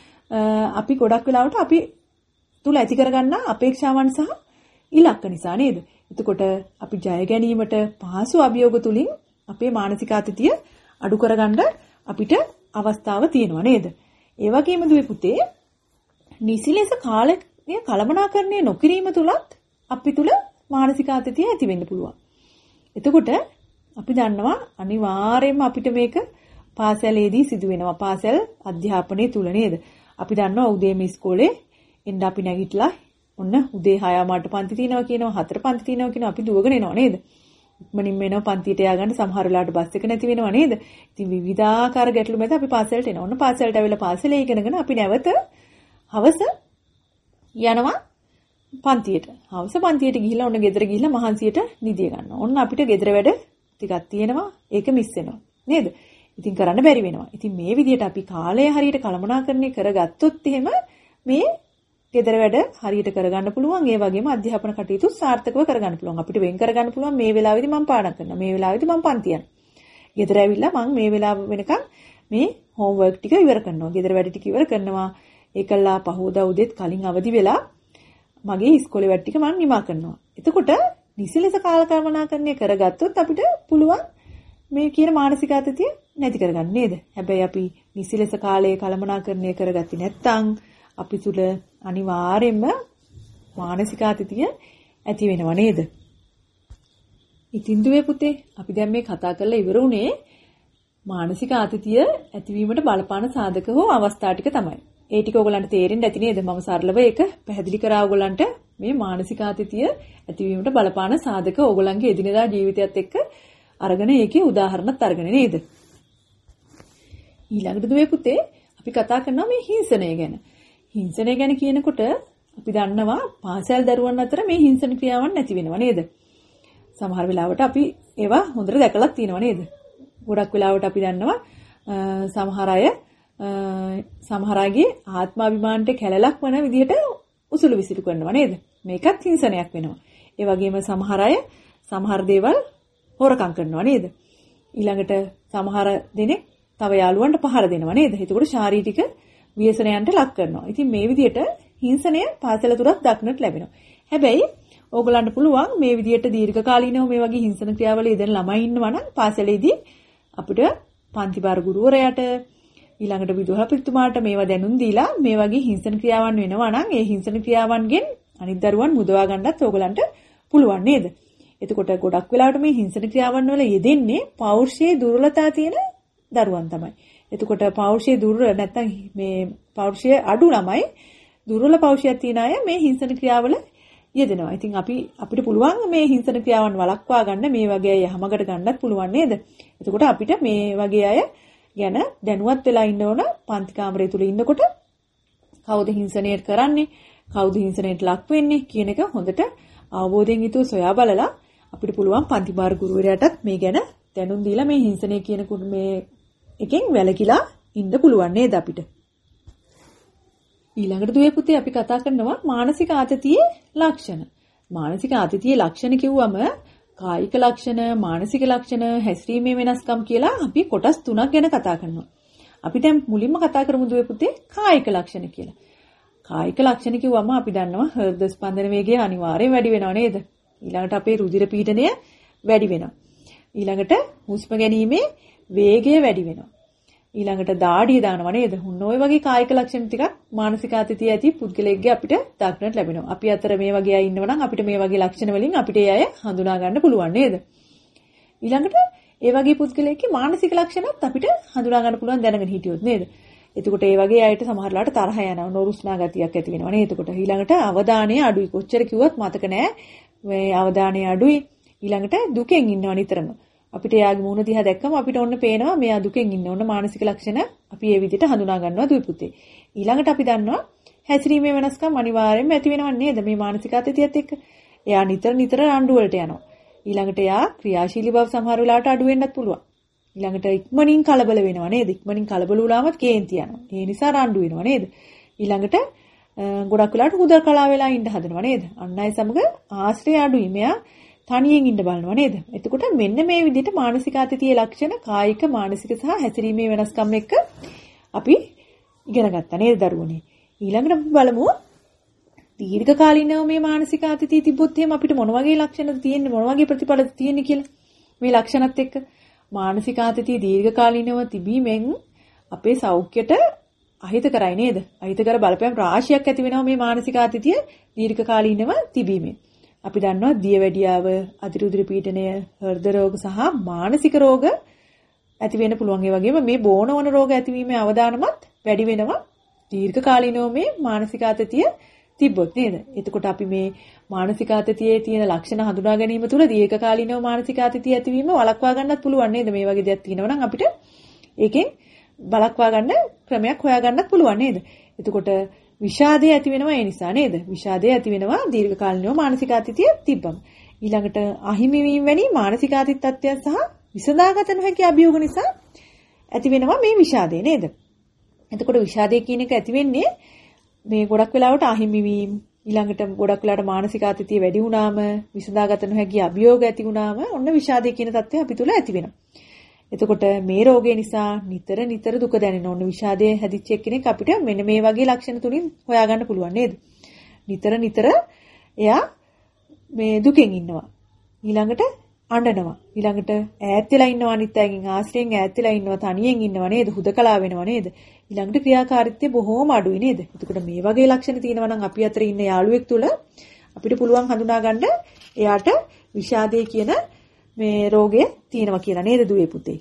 Speaker 2: අපි ගොඩක් වෙලාවට අපි තුල ඇති කරගන්න අපේක්ෂාවන් සහ ඉලක්ක නිසා නේද? එතකොට අපි ජය ගැනීමට පහසු අභියෝග තුලින් අපේ මානසික ආතතිය අඩු කරගන්න අපිට අවස්ථාව තියෙනවා නේද? ඒ වගේම දුවේ පුතේ නිසි ලෙස කාලය කළමනාකරණය නොකිරීම තුලත් අපි තුල මානසික ආතතිය ඇති වෙන්න පුළුවන්. එතකොට අපි දන්නවා අනිවාර්යයෙන්ම අපිට මේක පාසලේදී සිදු වෙනවා. පාසල් අධ්‍යාපනයේ තුල නේද? අපි දන්නවා උදේම ඉස්කෝලේ එන්න අපි නැගිටලා ඔන්න උදේ 6 මාට පන්ති තියෙනවා කියනවා 4 පන්ති තියෙනවා කියනවා අපි දුවගෙන එනවා නේද? ඉක්මනින්ම එනවා පන්තියට ය아가න්න සමහර වෙලාවට බස් එක නැති වෙනවා නේද? ඉතින් විවිධාකාර ගැටලු මැද අපි පාසලට එනවා. ඔන්න පාසලට ඇවිල්ලා පාසලේ ඉගෙනගෙන අපි නැවත හවස යනවා පන්තියට. හවස පන්තියට ගිහිල්ලා ඔන්න ගෙදර ගිහිල්ලා මහන්සියට නිදිය ගන්නවා. ඔන්න අපිට ගෙදර වැඩ ටිකක් තියෙනවා. ඒක මිස් වෙනවා. නේද? ඉතින් කරන්න බැරි වෙනවා. ඉතින් මේ විදිහට අපි කාලය හරියට කළමනාකරණය කරගත්තොත් එහෙම මේ ගෙදර වැඩ හරියට කරගන්න පුළුවන්. ඒ වගේම අධ්‍යාපන කටයුතු සාර්ථකව කරගන්න පුළුවන්. අපිට වෙන් කරගන්න පුළුවන් මේ වෙලාවේදී මම පාඩම් කරනවා. මේ වෙලාවේදී මම පන්ති යනවා. ගෙදර ඇවිල්ලා මම මේ වෙලාව වෙනකන් මේ හෝම්වර්ක් ටික ඉවර කරනවා. ගෙදර වැඩ ටික ඉවර කරනවා. ඒකලා පහෝදා උදේත් කලින් අවදි වෙලා මගේ ඉස්කෝලේ වැඩ ටික මම නිමා කරනවා. එතකොට නිසි ලෙස කාල කළමනාකරණය කරගත්තොත් අපිට පුළුවන් මේ කියන මානසික ආතතිය නැති කරගන්න නේද? හැබැයි අපි නිසි ලෙස කාලයේ කළමනාකරණය කරගත්තේ නැත්නම් අපි තුල අනිවාර්යයෙන්ම මානසික ආතතිය ඇති වෙනව නේද? ඉතින් දුවේ පුතේ අපි දැන් මේ කතා කරලා ඉවර වුණේ මානසික ආතතිය ඇතිවීමට බලපාන සාධක හෝ අවස්ථා ටික තමයි. ඒ ටික ඔයගලන්ට තේරෙන්න ඇති නේද? මම සරලව ඒක පැහැදිලි කරා ඔයගලන්ට මේ මානසික ආතතිය ඇතිවීමට බලපාන සාධක ඔයගලන්ගේ එදිනෙදා ජීවිතයත් එක්ක අරගෙන ඒකේ උදාහරණත් අරගෙන නේද? ඊළඟට දුවේ පුතේ අපි කතා කරනවා මේ හිංසනය ගැන. හිංසනය ගැන කියනකොට අපි දන්නවා පාසල් දරුවන් අතර මේ හිංසන ක්‍රියාවන් නැති වෙනවා නේද? සමහර වෙලාවට අපි ඒවා හොඳට දැකලා තියෙනවා නේද? ගොඩක් වෙලාවට අපි දන්නවා සමහර අයගේ ආත්මාභිමානට කැළලක් වන විදිහට උසුළු විසිරු කරනවා නේද? මේකත් හිංසනයක් වෙනවා. ඒ වගේම සමහර අය සමහර දේවල් හොරකම් කරනවා නේද? ඊළඟට සමහර දෙනෙක් තව යාළුවන්ට පහර දෙනවා නේද? එතකොට ශාරීරික ව්‍යසනයන්ට ලක් කරනවා. ඉතින් මේ විදිහට හිංසනය පාසල තුරත් දක්නට ලැබෙනවා. හැබැයි ඕගොල්ලන්ට පුළුවන් මේ විදිහට දීර්ඝ කාලීනව මේ වගේ හිංසන ක්‍රියාවල යෙදෙන ළමයි ඉන්නවා නම් පාසලේදී අපිට පන්ති බාර ගුරුවරයාට ඊළඟට විදුහල්පතිතුමාට මේවා දැනුම් දීලා මේ වගේ හිංසන ක්‍රියාවන් වෙනවා නම් ඒ හිංසන ක්‍රියාවන්ගෙන් අනිත් දරුවන් මුදවා ගන්නත් ඕගොල්ලන්ට පුළුවන් නේද? එතකොට ගොඩක් වෙලාවට මේ හිංසන ක්‍රියාවන් වල යෙදෙන්නේ පෞරුෂයේ දුර්වලතා තියෙන දරුවන් තමයි. එතකොට පෞරුෂයේ දුර්වල නැත්නම් මේ පෞරුෂය අඩු ළමයි දුර්වල පෞරුෂයක් තියෙන අය මේ හිංසන ක්‍රියාවල යෙදෙනවා. ඉතින් අපිට පුළුවන් මේ හිංසන ක්‍රියාවන් වළක්වා ගන්න මේ වගේ අය යහමගට ගන්නත් පුළුවන් නේද? එතකොට අපිට මේ වගේ අය ගැන දැනුවත් වෙලා ඉන්න ඕන. පන්ති කාමරය තුල ඉන්නකොට කවුද හිංසනය කරන්නේ? කවුද හිංසනයට ලක් වෙන්නේ කියන එක හොඳට අවබෝධයෙන් යුතුව සොයා බලලා අපිට පුළුවන් පන්ති බාර ගුරුවරයාටත් මේ ගැන දැනුම් දීලා මේ හිංසනය කියන මේ එකෙන් වැළකීලා ඉන්න පුළුවන් නේද අපිට? ඊළඟට දුවේ පුතේ අපි කතා කරනවා මානසික ආතතියේ ලක්ෂණ. මානසික ආතතියේ ලක්ෂණ කිව්වම කායික ලක්ෂණ, මානසික ලක්ෂණ, හැසිරීමේ වෙනස්කම් කියලා අපි කොටස් තුනක් ගැන කතා කරනවා. අපි දැන් මුලින්ම කතා කරමු දුවේ පුතේ කායික ලක්ෂණ කියලා. කායික ලක්ෂණ කිව්වම අපි දන්නවා හෘද ස්පන්දන වේගය අනිවාර්යෙන් වැඩි වෙනව නේද? ඊළඟට අපේ රුධිර පීඩනය වැඩි වෙනවා. ඊළඟට හුස්ම ගැනීමේ වේගය වැඩි වෙනවා. ඊළඟට දාඩිය දානවා නේද? ඔය වගේ කායික ලක්ෂණ ටිකක් මානසික ආතතිය ඇති පුද්ගලයෙක්ගේ අපිට දක්නට ලැබෙනවා. අපි අතර මේ වගේ අය ඉන්නවා නම් අපිට මේ වගේ ලක්ෂණ වලින් අපිට ඒ අය හඳුනා ගන්න පුළුවන් නේද? ඊළඟට ඒ වගේ පුද්ගලයෙක්ගේ මානසික ලක්ෂණත් අපිට හඳුනා ගන්න පුළුවන් දැනගෙන හිටියොත් නේද? එතකොට ඒ වගේ අයට සමහරලාට තරහ යනවා, නොරුස්නා ගතියක් ඇති වෙනවා නේද? එතකොට ඊළඟට අවධානය අඩුයි. කොච්චර කිව්වත් මතක නැහැ. මේ අවධානය අඩුයි. ඊළඟට දුකෙන් ඉන්නවා නිතරම. අපිට යාගේ මූණ දිහා දැක්කම අපිට ඔන්න පේනවා මෙයා දුකෙන් ඉන්න. ඔන්න මානසික ලක්ෂණ අපි ඒ විදිහට හඳුනා ගන්නවා දුයි පුතේ. ඊළඟට අපි දන්නවා හැසිරීමේ වෙනස්කම් අනිවාර්යයෙන්ම ඇති වෙනව නේද මේ මානසික ආතතියත් එක්ක. එයා නිතර රණ්ඩු වලට යනවා. ඊළඟට එයා ක්‍රියාශීලී බව සමහර වෙලාවට අඩු වෙන්නත් පුළුවන්. ඊළඟට ඉක්මනින් කලබල වෙනවා නේද? ඉක්මනින් කලබල වුණාමත් කේන්ති යනවා. ඒ නිසා රණ්ඩු වෙනවා නේද? ඊළඟට ගොඩක් වෙලාවට හුදකලා වෙලා ඉන්න හදනවා නේද? අන් අය සමග ආශ්‍රය අඩුයි. මෙයා තනියෙන් ඉන්න බලනවා නේද? එතකොට මෙන්න මේ විදිහට මානසික ආතතියේ ලක්ෂණ කායික මානසික සහ හැසිරීමේ වෙනස්කම් එක්ක අපි ඉගෙන ගත්තා නේද දරුවනේ? ඊළඟට අපි බලමු දීර්ඝ කාලිනව මේ මානසික ආතතිය තිබ්බොත් එහෙම අපිට මොන වගේ ලක්ෂණද තියෙන්නේ මොන වගේ ප්‍රතිඵලද තියෙන්නේ කියලා. මේ ලක්ෂණත් එක්ක මානසික ආතතිය දීර්ඝ කාලිනව තිබීමෙන් අපේ සෞඛ්‍යයට අහිතකරයි නේද? අහිතකර බලපෑම් රාශියක් ඇති වෙනවා මේ මානසික ආතතිය දීර්ඝ කාලිනව තිබීමෙන්. අපි දන්නවා දියවැඩියාව, අතිරුධිර පීඩනය, හෘද රෝග සහ මානසික රෝග ඇති වෙන්න පුළුවන්. ඒ වගේම මේ බෝනවන රෝග ඇතිවීමේ අවදානමත් වැඩි වෙනවා දීර්ඝ කාලිනව මේ මානසික ආතතිය තිබ්බොත් නේද? එතකොට අපි මේ මානසික ආතතියේ තියෙන ලක්ෂණ හඳුනා ගැනීම තුළ දීර්ඝ කාලිනව මානසික ආතතිය ඇතිවීම වළක්වා ගන්නත් පුළුවන් නේද? මේ වගේ දෙයක් තියෙනවා නම් අපිට ඒකෙන් වළක්වා ගන්න ක්‍රමයක් හොයා ගන්නත් පුළුවන් නේද? එතකොට විෂාදය ඇති වෙනවා ඒ නිසා නේද? විෂාදය ඇති වෙනවා දීර්ඝ කාලිනව මානසික ආතතිය තිබ්බම. ඊළඟට අහිමි වීම වැනි මානසික ආතති තත්ත්වයන් සහ විසඳාගත නොහැකි අභියෝග නිසා ඇති වෙනවා මේ විෂාදය නේද? එතකොට විෂාදය කියන එක ඇති වෙන්නේ මේ ගොඩක් වෙලාවට අහිමි වීම ඊළඟට ගොඩක් වෙලාවට මානසික ආතතිය වැඩි වුණාම විසඳාගත නොහැකි අභියෝග ඇති වුණාම ඔන්න විෂාදය කියන තත්ත්වය අපි තුල ඇති වෙනවා. එතකොට මේ රෝගය නිසා නිතර දුක දැනෙන ඕන විෂාදයේ හැදිච්ච කෙනෙක් අපිට මෙන්න මේ වගේ ලක්ෂණ තුලින් හොයාගන්න පුළුවන් නේද? නිතර එයා මේ දුකෙන් ඉන්නවා. ඊළඟට අඬනවා. ඊළඟට ඈත් වෙලා ඉන්නවා අනිත් අයගෙන් ආශ්‍රයෙන් ඈත් වෙලා ඉන්නවා තනියෙන් ඉන්නවා නේද? හුදකලා වෙනවා නේද? ඊළඟට ක්‍රියාකාරීත්වය බොහෝම අඩුයි නේද? එතකොට මේ වගේ ලක්ෂණ තියෙනවා නම් අපි අතර ඉන්න යාළුවෙක් තුල අපිට පුළුවන් හඳුනා ගන්න එයාට විෂාදයේ කියන මේ රෝගය තියෙනවා කියලා නේද දුවේ පුතේ.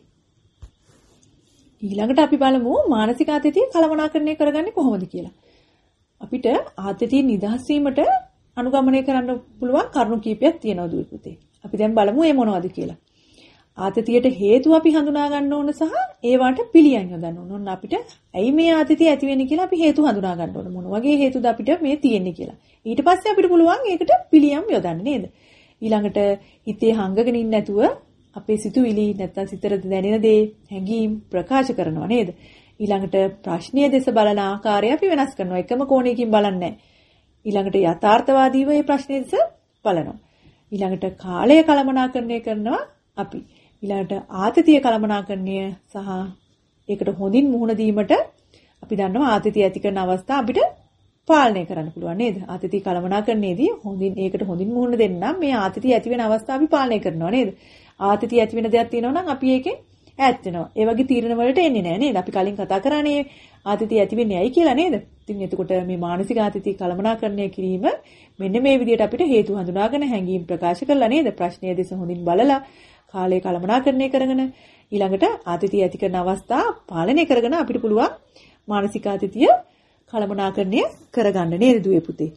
Speaker 2: ඊළඟට අපි බලමු මානසික ආතතිය කළමනාකරණය කරගන්නේ කොහොමද කියලා. අපිට ආතතිය නිදහස් වීමට අනුගමනය කරන්න පුළුවන් කරුණු කීපයක් තියෙනවා දුවේ පුතේ. අපි දැන් බලමු ඒ මොනවද කියලා. ආතතියට හේතු අපි හඳුනා ගන්න ඕන සහ ඒවට පිළියම් යොදන්න ඕන. ඔන්න අපිට ඇයි මේ ආතතිය ඇති වෙන්නේ කියලා අපි හේතු හඳුනා ගන්න ඕන. මොන වගේ හේතුද අපිට මේ තියෙන්නේ කියලා. ඊට පස්සේ අපිට පුළුවන් ඒකට පිළියම් යොදන්න නේද? ඊළඟට හිතේ හංගගෙන ඉන්න නැතුව අපේ සිතුවිලි නැත්නම් සිතට දැනෙන දේ හැඟීම් ප්‍රකාශ කරනවා නේද? ඊළඟට ප්‍රශ්නීය දෙස බලන ආකාරය අපි වෙනස් කරනවා. එකම කෝණයකින් බලන්නේ නැහැ. ඊළඟට යථාර්ථවාදීව මේ ප්‍රශ්නයේ දෙස බලනවා. ඊළඟට කාලය කළමනාකරණය කරනවා අපි. ඊළඟට ආතතිය කළමනාකරණය සහ ඒකට හොඳින් මුහුණ දීමට අපි දන්නවා ආතතිය ඇති කරන අවස්ථා අපිට පාලනය කරන්න පුළුවන් නේද? ආතතිය කළමනාකරණයේදී ඒකට හොඳින් මුහුණ දෙන්න නම් මේ ආතතිය ඇති වෙන අවස්ථාව අපි පාලනය කරනවා නේද? ආතතිය ඇති වෙන දෙයක් තියෙනවා නම් අපි ඒකෙන් ඈත් වෙනවා. ඒ වගේ තීරණ වලට එන්නේ නැහැ නේද? අපි කලින් කතා කරානේ ආතතිය ඇති වෙන්නේ ඇයි කියලා නේද? ඉතින් එතකොට මේ මානසික ආතතිය කළමනාකරණය කිරීම මෙන්න මේ විදිහට අපිට හේතු හඳුනාගෙන හැඟීම් ප්‍රකාශ කරලා නේද? ප්‍රශ්නය දෙස හොඳින් බලලා කාලය කළමනාකරණය කරගෙන ඊළඟට ආතතිය ඇති කරන අවස්ථා පාලනය කරගෙන අපිට පුළුවන් මානසික ආතතිය කළමනාකරණය කරගන්න නේද දුවේ පුතේ.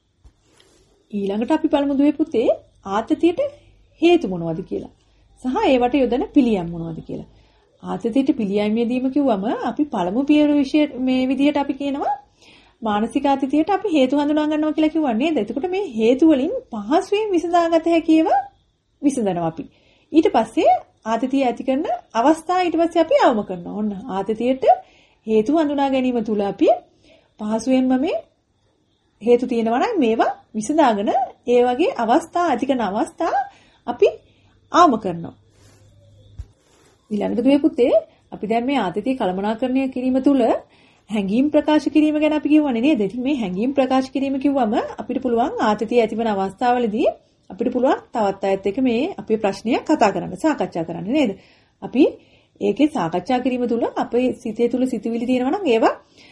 Speaker 2: ඊළඟට අපි බලමු දුවේ පුතේ ආතතියට හේතු මොනවද කියලා. සහ ඒවට යොදන පිළියම් මොනවද කියලා. ආතතියට පිළියම් යෙදීම කිව්වම අපි පළමු පියවර මේ විදිහට අපි කියනවා මානසික ආතතියට අපි හේතු හඳුනා ගන්නවා කියලා කිව්වනේ නේද? එතකොට මේ හේතු වලින් පහසුවෙන් විසඳාගත හැකියව විසඳනවා අපි. ඊට පස්සේ ආතතිය ඇති කරන අවස්ථා ඊට පස්සේ අපි අවම කරනවා. ඔන්න ආතතියට හේතු හඳුනා ගැනීම තුල අපි පහසුවෙන්ම මේ හේතු තියෙනවා නම් මේවා විසඳාගෙන ඒ වගේ අවස්ථා ඇති කරන අවස්ථා අපි ආම කරනවා. ඊළඟට දුවේ පුතේ අපි දැන් මේ ආතතිය කළමනාකරණය කිරීම තුළ හැඟීම් ප්‍රකාශ කිරීම ගැන අපි කියවනේ නේද? ඉතින් මේ හැඟීම් ප්‍රකාශ කිරීම කිව්වම අපිට පුළුවන් ආතතිය ඇතිවන අවස්ථාවලදී අපිට පුළුවන් තවත් අයත් එක්ක මේ අපේ ප්‍රශ්නය කතා කරන්න, සාකච්ඡා කරන්න නේද? අපි ඒකේ සාකච්ඡා කිරීම තුළ අපේ සිතේ තුල සිතුවිලි තියෙනවා නම් ඒවා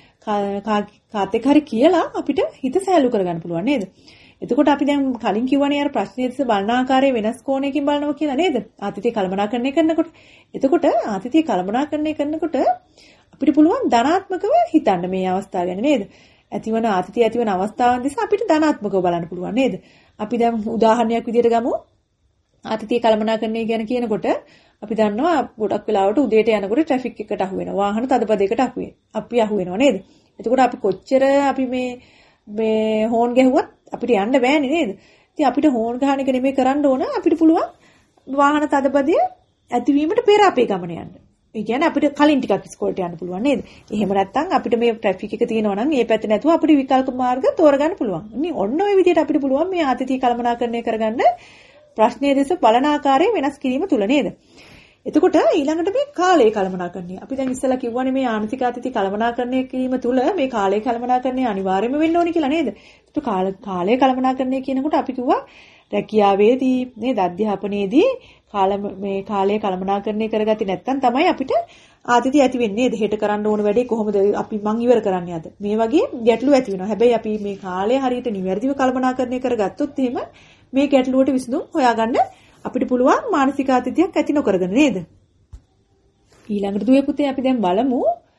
Speaker 2: කාත් එක්ක හරි කියලා අපිට හිත සෑහළු කරගන්න පුළුවන් නේද? එතකොට අපි දැන් කලින් කිව්වනේ අර ප්‍රශ්නයේ තිස්ස බලන ආකාරය වෙනස් කෝණයකින් බලනවා කියලා නේද? ආතතිය කළමනාකරණය කරනකොට. එතකොට ආතතිය කළමනාකරණය කරනකොට අපිට පුළුවන් ධනාත්මකව හිතන්න මේ අවස්ථාව ගැන නේද? ඇතිවන ආතතිය ඇතිවන අවස්ථාවන් දිහා අපිට ධනාත්මකව බලන්න පුළුවන් නේද? අපි දැන් උදාහරණයක් විදිහට ගමු. ආතතිය කළමනාකරණය ගැන කියනකොට අපි දන්නවා ගොඩක් වෙලාවට උදේට යනකොට ට්‍රැෆික් එකකට අහු වෙනවා. වාහන තදබදයකට අපි අහු වෙනවා නේද? එතකොට අපි කොච්චර අපි මේ හෝන් ගැහුවත් අපිට යන්න බෑනේ නේද? ඉතින් අපිට හෝන් ගහන එක නෙමෙයි කරන්න ඕන. අපිට පුළුවන් වාහන තදබදය ඇතිවීමට පෙර අපේ ගමන යන්න. ඒ කියන්නේ අපිට කලින් ටිකක් ඉස්කෝලේට යන්න පුළුවන් නේද? එහෙම නැත්නම් අපිට මේ ට්‍රැෆික් එක තියෙනවා නම් ඒ පැත්තේ නැතුව අපිට විකල්ප මාර්ග තෝරගන්න පුළුවන්. ඉතින් ඔන්න ඔය විදිහට අපිට පුළුවන් මේ ආතතිය කළමනාකරණය කරගන්න ප්‍රශ්නයේ දෙස බලන ආකාරය වෙනස් කිරීම තුල නේද? එතකොට ඊළඟට මේ කාලය කළමනාකරණය. අපි දැන් ඉස්සෙල්ලා කිව්වනේ මේ ආනතික ආතතිය කළමනාකරණය කිරීම තුල මේ කාලය කළමනාකරණය අනිවාර්යයෙන්ම වෙන්න ඕනි කියලා නේද? එතකොට කාලය කළමනාකරණය කියනකොට අපි කිව්වා රැකියාවේදී නේද අධ්‍යාපනයේදී මේ කාලය කළමනාකරණය කරගත්තේ නැත්නම් තමයි අපිට ආතතිය ඇති වෙන්නේ නේද? හෙට කරන්න ඕන වැඩේ කොහොමද අපි මං ඉවර කරන්නේ අද? මේ වගේ ගැටලු ඇති වෙනවා. හැබැයි අපි මේ කාලය හරියට නිවැරදිව කළමනාකරණය කරගත්තොත් එහෙම මේ ගැටලුවට විසඳුම් හොයාගන්න අපිට පුළුවන් මානසික ආතතියක් ඇති නොකරගෙන නේද? ඊළඟට දුවේ පුතේ අපි දැන් බලමු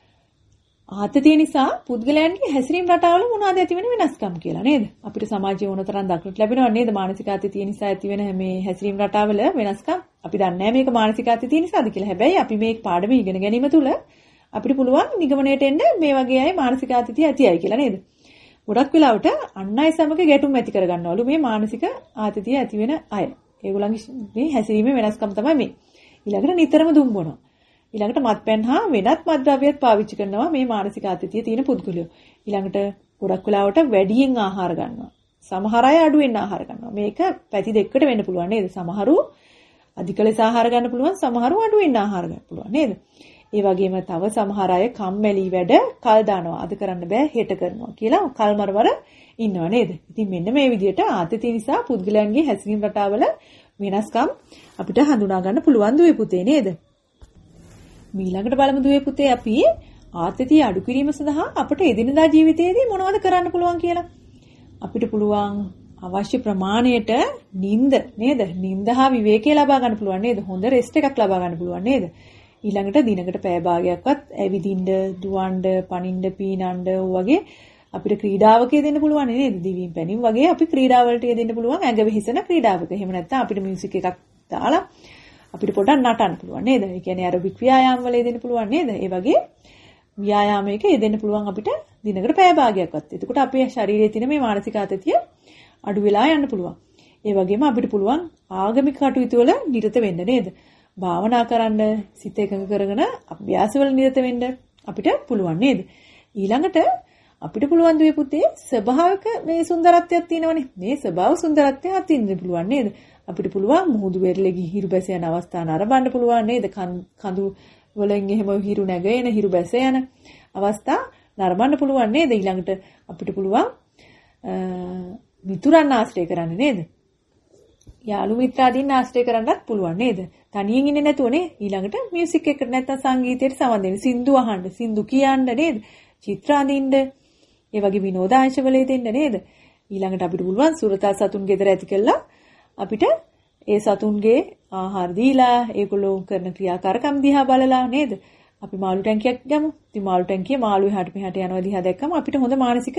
Speaker 2: ආතතිය නිසා පුද්ගලයන්ගේ හැසිරීම් රටාවල මොනවාද ඇති වෙන වෙනස්කම් කියලා නේද? අපිට සමාජයේ ඕන තරම් දක්නට ලැබෙනවා නේද? මානසික ආතතිය නිසා ඇති වෙන මේ හැසිරීම් රටාවල වෙනස්කම්. අපි දන්නේ නැහැ මේක මානසික ආතතිය නිසාද කියලා. හැබැයි අපි මේ පාඩම ඉගෙන ගැනීම තුළ අපිට පුළුවන් නිගමනයට එන්න මේ වගේ අය මානසික ආතතිය ඇතියි කියලා නේද? ගොඩක් වෙලාවට අන් අය සමග ගැටුම් ඇති කරගන්නවලු මේ මානසික ආතතිය ඇති වෙන අය. ඒගොල්ලන්ගේ මේ හැසිරීමේ වෙනස්කම් තමයි මේ. ඊළඟට නිතරම දුම් බොනවා. ඊළඟට මත්පැන් හා වෙනත් මත්ද්‍රව්‍යත් පාවිච්චි කරනවා මේ මානසික ආතතිය තියෙන පුද්ගලයෝ. ඊළඟට ගොඩක් වෙලාවට වැඩියෙන් ආහාර ගන්නවා. සමහර අය අඩුවෙන් ආහාර ගන්නවා. මේක පැති දෙකකට වෙන්න පුළුවන් නේද? සමහරු අධික ලෙස ආහාර ගන්න පුළුවන්, සමහරු අඩුවෙන් ආහාර ගන්න පුළුවන් නේද? ඒ වගේම තව සමහර අය කම්මැලි වැඩ කල් දානවා. අද කරන්න බෑ හෙට කරනවා කියලා කල්මරවර ඉන්නවා නේද? ඉතින් මෙන්න මේ විදිහට ආතතිය නිසා පුද්ගලයන්ගේ හැසිරීම් රටාවල වෙනස්කම් අපිට හඳුනා ගන්න පුළුවන් දුවේ පුතේ නේද? ඊළඟට බලමු දුවේ පුතේ අපි ආතතිය අඩු කිරීම සඳහා අපට එදිනදා ජීවිතයේදී මොනවද කරන්න පුළුවන් කියලා. අපිට පුළුවන් අවශ්‍ය ප්‍රමාණයට නිින්ද නේද? නිින්ද හා විවේකී ලබා ගන්න පුළුවන් නේද? හොඳ රෙස්ට් එකක් ලබා ගන්න පුළුවන් නේද? ඊළඟට දිනකට පැය භාගයක්වත් ඇවිදින්න, දුවන්න, පනින්න, පීනන්න වගේ අපිට ක්‍රීඩාවක යෙදෙන්න පුළුවන් නේද? දිවීම් පැනීම් වගේ අපි ක්‍රීඩාවලට යෙදෙන්න පුළුවන් ඇඟ වෙහිසෙන ක්‍රීඩාවක. එහෙම නැත්නම් අපිට මියුසික් එකක් දාලා අපිට පොඩක් නටන්න පුළුවන් නේද? ඒ කියන්නේ ඇරොබික් ව්‍යායාම වල යෙදෙන්න පුළුවන් නේද? ඒ වගේ ව්‍යායාමයක යෙදෙන්න පුළුවන් අපිට දිනකට පැය භාගයක්වත්. එතකොට අපේ ශරීරයේ තියෙන මේ මානසික ආතතිය අඩු වෙලා යන්න පුළුවන්. ඒ වගේම අපිට පුළුවන් ආගමික කටයුතු වල නිරත වෙන්න නේද? භාවනා කරන්න, සිත එකඟ කරගෙන අභ්‍යාසවල නිරත වෙන්න අපිට පුළුවන් නේද? ඊළඟට අපිට පුළුවන් දුවේ පුතේ ස්වභාවික මේ සුන්දරත්වයක් තියෙනවනේ. මේ ස්වභාව සුන්දරත්වය අත්විඳින්න පුළුවන් නේද? අපිට පුළුවන් මුහුදු වෙරළේ හිරු බැස යන අවස්ථා නරඹන්න පුළුවන් නේද? කඳු වලින් එහෙම හිරු නැගෙන, හිරු බැස යන අවස්ථා නරඹන්න පුළුවන් නේද? ඊළඟට අපිට පුළුවන් මිතුරන් ආශ්‍රය කරන්න නේද? යාළු මිත්‍රාදීන් ආශ්‍රය කරන්නත් පුළුවන් නේද? තනියෙන් ඉන්නේ නැතුවනේ. ඊළඟට මියුසික් එකට නැත්නම් සංගීතයට සමන් දෙන්න, සින්දු අහන්න, සින්දු කියන්න නේද? චිත්‍ර අඳින්න, ඒ වගේ විනෝදාංශවල දෙන්න නේද? ඊළඟට අපිට පුළුවන් සුරතල් සතුන් ගෙදර ඇති කළා අපිට ඒ සතුන්ගේ ආහාර දීලා ඒගොල්ලෝ කරන ක්‍රියාකාරකම් දිහා බලලා නේද? අපි මාළු ටැංකියක් ගමු. ඉතින් මාළු ටැංකිය මාළු එහාට මෙහාට යනවා දිහා දැක්කම අපිට හොඳ මානසික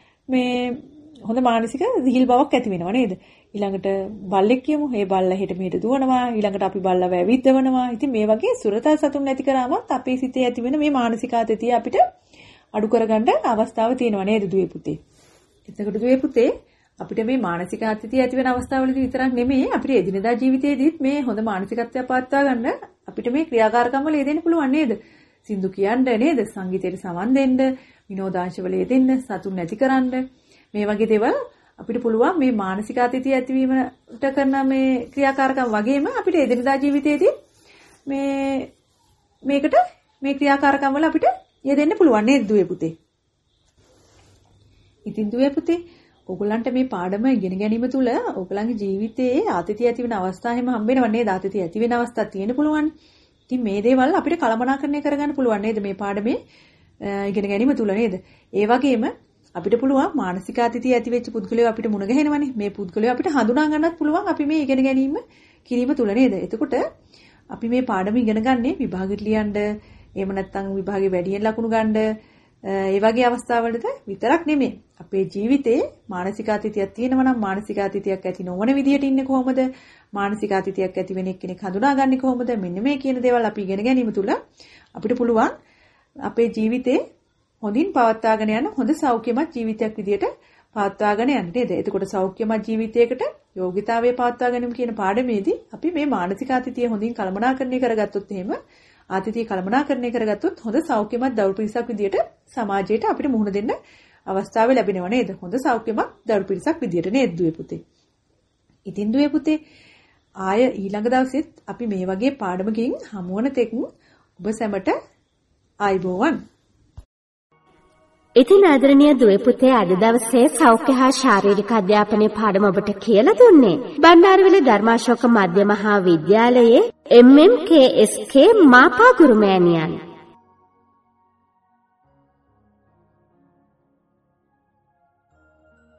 Speaker 2: දිහිල් බවක් ඇති වෙනවා නේද? ඊළඟට බල්ලෙක් කියමු. ඒ බල්ලා හෙට මෙහෙට දුවනවා. ඊළඟට අපි බල්ලව ඇවිද්දවනවා. ඉතින් මේ වගේ සුරතල් සතුන් නැති කරාමත් අපේ සිතේ ඇති වෙන මේ මානසික ආතතිය අපිට අඩු කරගන්න අවස්ථාව තියෙනවා නේද දුවේ පුතේ? එතකොට දුවේ පුතේ අපිට මේ මානසික ආතතිය ඇති වෙන අවස්ථාවලදී විතරක් නෙමෙයි අපිට එදිනදා ජීවිතයේදීත් මේ හොඳ මානසිකත්වයක් පවත්වා ගන්න අපිට මේ ක්‍රියාකාරකම් වල යෙදෙන්න පුළුවන් නේද? සින්දු කියන්න නේද? සංගීතයට සමන් දෙන්න, විනෝදාංශ වල යෙදෙන්න, සතුන් නැති කරන්න. මේ වගේ දේවල් අපිට පුළුවන් මේ මානසික ආතතිය ඇතිවීමට කරන මේ ක්‍රියාකාරකම් වගේම අපිට එදිනදා ජීවිතයේදී මේකට මේ ක්‍රියාකාරකම් වල අපිට යෙදෙන්න පුළුවන් නේද දුවේ පුතේ? ඉතින් දුවේ පුතේ ඔයගලන්ට මේ පාඩම ඉගෙන ගැනීම තුළ ඔයගලන්ගේ ජීවිතයේ ආතතිය ඇති වෙන අවස්ථා හැම හම්බ වෙනව නේද? ආතතිය ඇති වෙන අවස්ථා තියෙන්න පුළුවන්. ඉතින් මේ දේවල් අපිට කළමනාකරණය කරගන්න පුළුවන් නේද මේ පාඩමේ ඉගෙන ගැනීම තුළ නේද? ඒ වගේම අපිට පුළුවන් මානසික ආතතිය ඇති වෙච්ච පුද්ගලයෝ අපිට මුණ ගැහෙනවනේ. මේ පුද්ගලයෝ අපිට හඳුනා ගන්නත් පුළුවන් අපි මේ ඉගෙන ගැනීම කිරීම තුළ නේද? එතකොට අපි මේ පාඩම ඉගෙන ගන්නේ විභාගෙට ලියන්න, එහෙම නැත්නම් විභාගේ වැඩියෙන් ලකුණු ගන්න, ඒ වගේ අවස්ථාවලද විතරක් නෙමෙයි. අපේ ජීවිතේ මානසික ආතතියක් තියෙනවා නම් මානසික ආතතියක් ඇති නොවන විදියට ඉන්නේ කොහොමද? මානසික ආතතියක් ඇති වෙන එක්කෙනෙක් හඳුනාගන්නේ කොහොමද? මෙන්න මේ කියන දේවල් අපි ඉගෙන ගැනීම තුළ අපිට පුළුවන් අපේ ජීවිතේ හොඳින් පවත්වාගෙන යන හොඳ සෞඛ්‍යමත් ජීවිතයක් විදියට පවත්වාගෙන යන්න නේද? එතකොට සෞඛ්‍යමත් ජීවිතයකට යෝග්‍යතාවය පවත්වා ගැනීම කියන පාඩමේදී අපි මේ මානසික ආතතිය හොඳින් කළමනාකරණය කරගත්තොත් එහෙම ආතතිය කළමනාකරණය කරගත්තොත් හොඳ සෞඛ්‍යමත් දරු පිරිසක් විදියට සමාජයට අපිට මුහුණ දෙන්න අවස්ථාව ලැබෙනව නේද? හොඳ සෞඛ්‍යමත් දරු පිරිසක් විදියට නේද දුවේ පුතේ? ඉතින් දුවේ පුතේ ආය ඊළඟ දවසෙත් අපි මේ වගේ පාඩමකින් හමු වන තෙක් ඔබ සැමට ආයුබෝවන්.
Speaker 1: ඉතින් ආදරණීය දුවේ පුතේ අද දවසේ සෞඛ්‍ය හා ශාරීරික අධ්‍යාපනයේ පාඩම ඔබට කියලා දුන්නේ බණ්ඩාරවිල ධර්මාශෝක මධ්‍ය මහා විද්‍යාලයේ MMKSK මාපා ගුරුමෑණියන්.